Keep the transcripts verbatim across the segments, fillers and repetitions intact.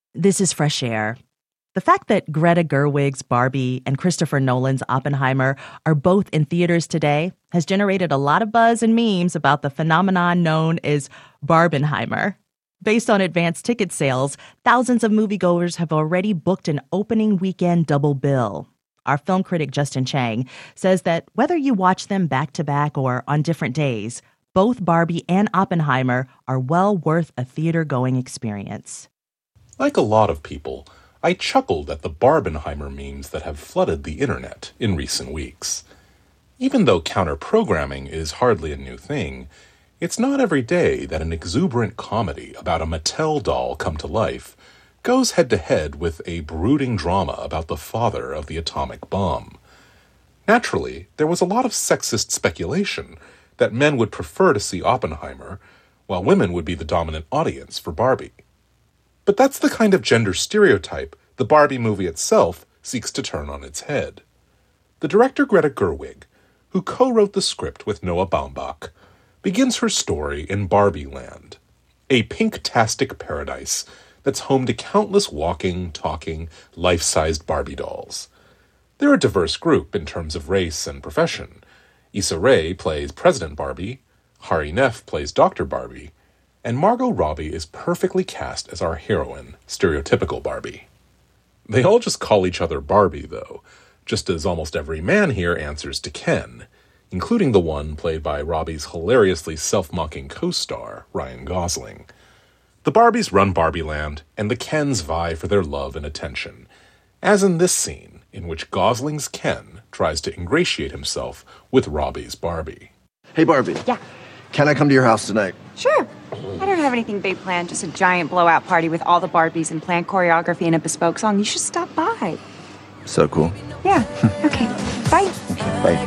This is Fresh Air. The fact that Greta Gerwig's Barbie and Christopher Nolan's Oppenheimer are both in theaters today has generated a lot of buzz and memes about the phenomenon known as Barbenheimer. Based on advanced ticket sales, thousands of moviegoers have already booked an opening weekend double bill. Our film critic Justin Chang says that whether you watch them back-to-back or on different days, both Barbie and Oppenheimer are well worth a theater-going experience. Like a lot of people, I chuckled at the Barbenheimer memes that have flooded the internet in recent weeks. Even though counter-programming is hardly a new thing, it's not every day that an exuberant comedy about a Mattel doll come to life goes head-to-head with a brooding drama about the father of the atomic bomb. Naturally, there was a lot of sexist speculation that men would prefer to see Oppenheimer, while women would be the dominant audience for Barbie. But that's the kind of gender stereotype the Barbie movie itself seeks to turn on its head. The director Greta Gerwig, who co-wrote the script with Noah Baumbach, begins her story in Barbie Land, a pink-tastic paradise that's home to countless walking, talking, life-sized Barbie dolls. They're a diverse group in terms of race and profession. Issa Rae plays President Barbie, Hari Nef plays Doctor Barbie, and Margot Robbie is perfectly cast as our heroine, stereotypical Barbie. They all just call each other Barbie, though, just as almost every man here answers to Ken, including the one played by Robbie's hilariously self-mocking co-star, Ryan Gosling. The Barbies run Barbie Land, and the Kens vie for their love and attention, as in this scene, in which Gosling's Ken tries to ingratiate himself with Robbie's Barbie. Hey, Barbie. Yeah. Can I come to your house tonight? Sure. I don't have anything big planned, just a giant blowout party with all the Barbies and planned choreography and a bespoke song. You should stop by. So cool. Yeah. Okay. Bye. Bye.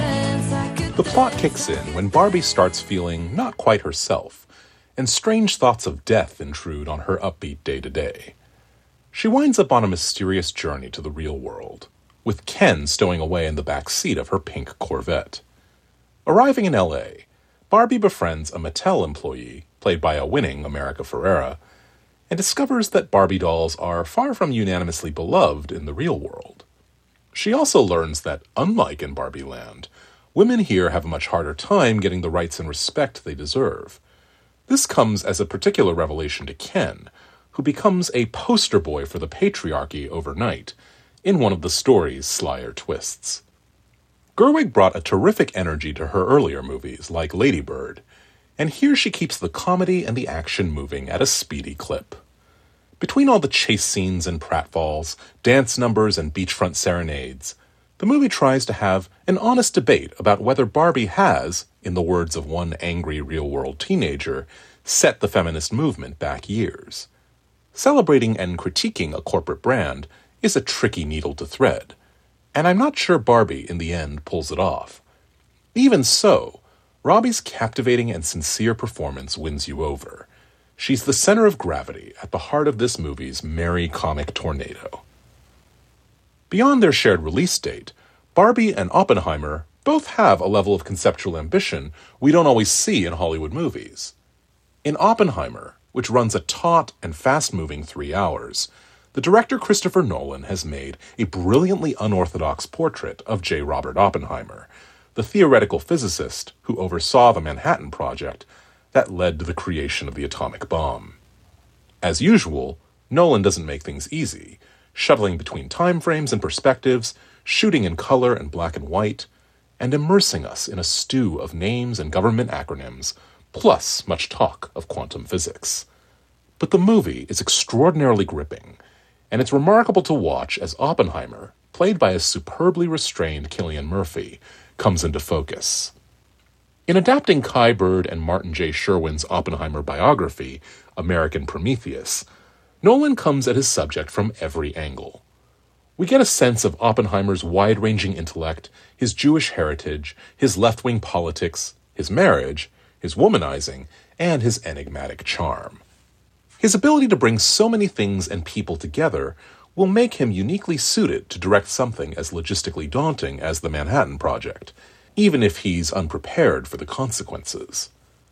Bye. The plot kicks in when Barbie starts feeling not quite herself, and strange thoughts of death intrude on her upbeat day-to-day. She winds up on a mysterious journey to the real world, with Ken stowing away in the back seat of her pink Corvette. Arriving in L A, Barbie befriends a Mattel employee, played by a winning America Ferrera, and discovers that Barbie dolls are far from unanimously beloved in the real world. She also learns that, unlike in Barbie Land, women here have a much harder time getting the rights and respect they deserve. This comes as a particular revelation to Ken, who becomes a poster boy for the patriarchy overnight, in one of the story's slyer twists. Gerwig brought a terrific energy to her earlier movies, like Lady Bird, and here she keeps the comedy and the action moving at a speedy clip. Between all the chase scenes and pratfalls, dance numbers and beachfront serenades, the movie tries to have an honest debate about whether Barbie has, in the words of one angry real-world teenager, set the feminist movement back years. Celebrating and critiquing a corporate brand is a tricky needle to thread, and I'm not sure Barbie, in the end, pulls it off. Even so, Robbie's captivating and sincere performance wins you over. She's the center of gravity at the heart of this movie's merry comic tornado. Beyond their shared release date, Barbie and Oppenheimer both have a level of conceptual ambition we don't always see in Hollywood movies. In Oppenheimer, which runs a taut and fast-moving three hours, the director Christopher Nolan has made a brilliantly unorthodox portrait of J. Robert Oppenheimer, the theoretical physicist who oversaw the Manhattan Project that led to the creation of the atomic bomb. As usual, Nolan doesn't make things easy, shuttling between time frames and perspectives, shooting in color and black and white, and immersing us in a stew of names and government acronyms, plus much talk of quantum physics. But the movie is extraordinarily gripping, and it's remarkable to watch as Oppenheimer, played by a superbly restrained Cillian Murphy, comes into focus. In adapting Kai Bird and Martin J. Sherwin's Oppenheimer biography, American Prometheus, Nolan comes at his subject from every angle. We get a sense of Oppenheimer's wide-ranging intellect, his Jewish heritage, his left-wing politics, his marriage, his womanizing, and his enigmatic charm. His ability to bring so many things and people together will make him uniquely suited to direct something as logistically daunting as the Manhattan Project, even if he's unprepared for the consequences.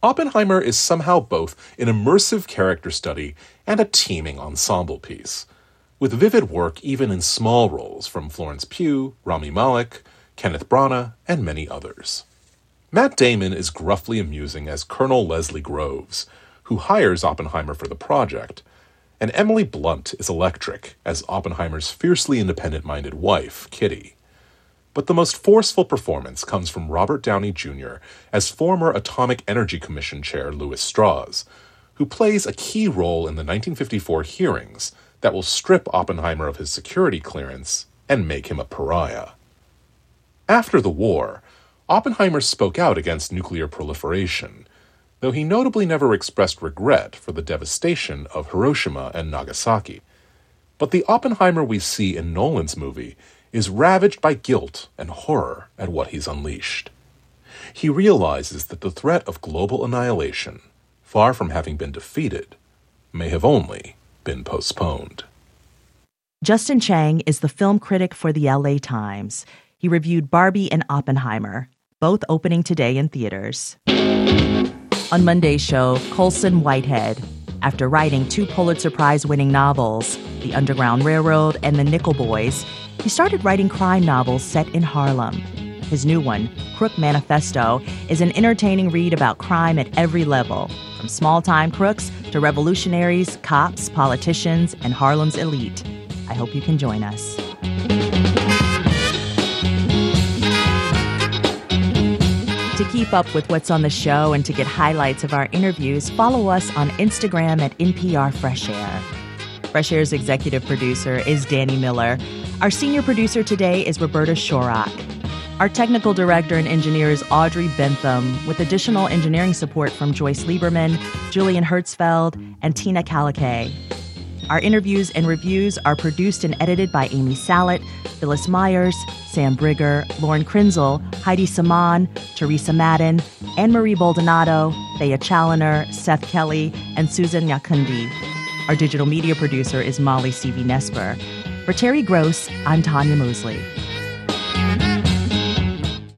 Oppenheimer is somehow both an immersive character study and a teeming ensemble piece, with vivid work even in small roles from Florence Pugh, Rami Malek, Kenneth Branagh, and many others. Matt Damon is gruffly amusing as Colonel Leslie Groves, who hires Oppenheimer for the project, and Emily Blunt is electric as Oppenheimer's fiercely independent-minded wife, Kitty. But the most forceful performance comes from Robert Downey Junior as former Atomic Energy Commission Chair Lewis Strauss, who plays a key role in the nineteen fifty-four hearings that will strip Oppenheimer of his security clearance and make him a pariah. After the war, Oppenheimer spoke out against nuclear proliferation, though he notably never expressed regret for the devastation of Hiroshima and Nagasaki. But the Oppenheimer we see in Nolan's movie is ravaged by guilt and horror at what he's unleashed. He realizes that the threat of global annihilation, far from having been defeated, may have only been postponed. Justin Chang is the film critic for the L A Times. He reviewed Barbie and Oppenheimer, both opening today in theaters. On Monday's show, Colson Whitehead, after writing two Pulitzer Prize-winning novels, The Underground Railroad and The Nickel Boys, he started writing crime novels set in Harlem. His new one, Crook Manifesto, is an entertaining read about crime at every level, from small-time crooks to revolutionaries, cops, politicians, and Harlem's elite. I hope you can join us. To keep up with what's on the show and to get highlights of our interviews, follow us on Instagram at N P R Fresh Air. Fresh Air's executive producer is Danny Miller. Our senior producer today is Roberta Shorrock. Our technical director and engineer is Audrey Bentham, with additional engineering support from Joyce Lieberman, Julian Hertzfeld, and Tina Kalikay. Our interviews and reviews are produced and edited by Amy Salet, Phyllis Myers, Sam Brigger, Lauren Krenzel, Heidi Saman, Teresa Madden, Anne-Marie Baldonado, Thea Challoner, Seth Kelly, and Susan Nyakundi. Our digital media producer is Molly C V Nesper. For Terry Gross, I'm Tanya Mosley.